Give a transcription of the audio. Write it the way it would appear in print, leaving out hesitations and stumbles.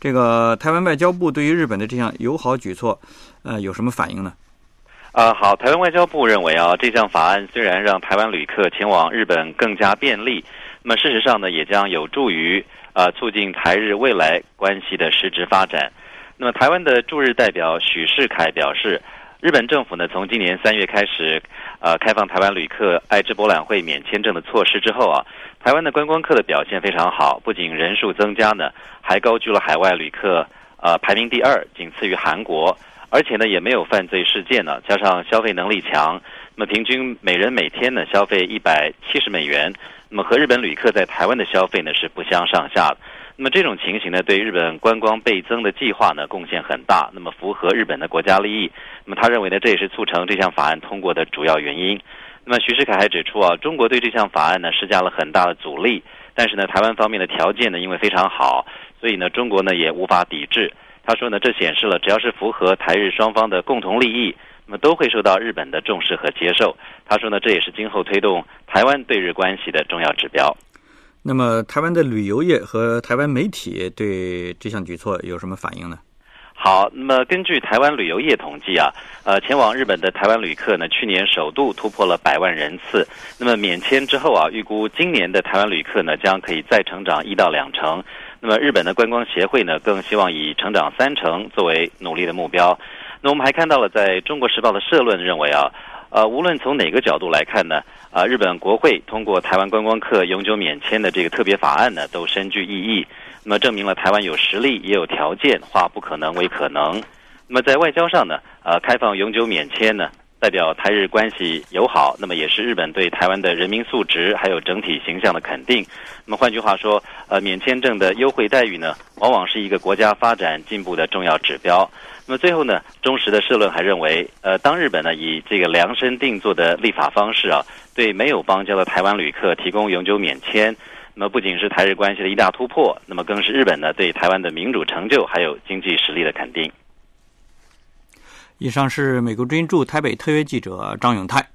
这个台湾外交部对于日本的这项友好举措，有什么反应呢？ 好，台湾外交部认为这项法案虽然让台湾旅客前往日本更加便利，那么事实上呢，也将有助于促进台日未来关系的实质发展。那么台湾的驻日代表许世凯表示，日本政府呢从今年3月开始开放台湾旅客爱知博览会免签证的措施之后台湾的观光客的表现非常好，不仅人数增加呢，还高居了海外旅客排名第2，仅次于韩国，而且呢也没有犯罪事件呢，加上消费能力强，那么平均每人每天呢消费170美元，那么和日本旅客在台湾的消费呢是不相上下的。那么这种情形呢，对日本观光倍增的计划呢贡献很大，那么符合日本的国家利益。那么他认为呢，这也是促成这项法案通过的主要原因。那么徐世凯还指出中国对这项法案呢施加了很大的阻力，但是呢，台湾方面的条件呢因为非常好，所以呢，中国呢也无法抵制。他说呢，这显示了只要是符合台日双方的共同利益，那么都会受到日本的重视和接受。他说呢，这也是今后推动台湾对日关系的重要指标。 那么台湾的旅游业和台湾媒体对这项举措有什么反应呢？ 好，那么根据台湾旅游业统计前往日本的台湾旅客呢，去年首度突破了100万人次。那么免签之后预估今年的台湾旅客呢，将可以再成长1到2成。那么日本的观光协会呢，更希望以成长3成作为努力的目标。那我们还看到了，在中国时报的社论认为无论从哪个角度来看呢，日本国会通过台湾观光客永久免签的这个特别法案呢，都深具意义。那么证明了台湾有实力也有条件化不可能为可能。那么在外交上呢，开放永久免签呢，代表台日关系友好，那么也是日本对台湾的人民素质还有整体形象的肯定。那么换句话说，免签证的优惠待遇呢，往往是一个国家发展进步的重要指标。那么最后呢，中时的社论还认为，当日本呢以这个量身定做的立法方式对没有邦交的台湾旅客提供永久免签，那么不仅是台日关系的一大突破，那么更是日本呢对台湾的民主成就还有经济实力的肯定。 以上是美国之音驻台北特约记者张永泰。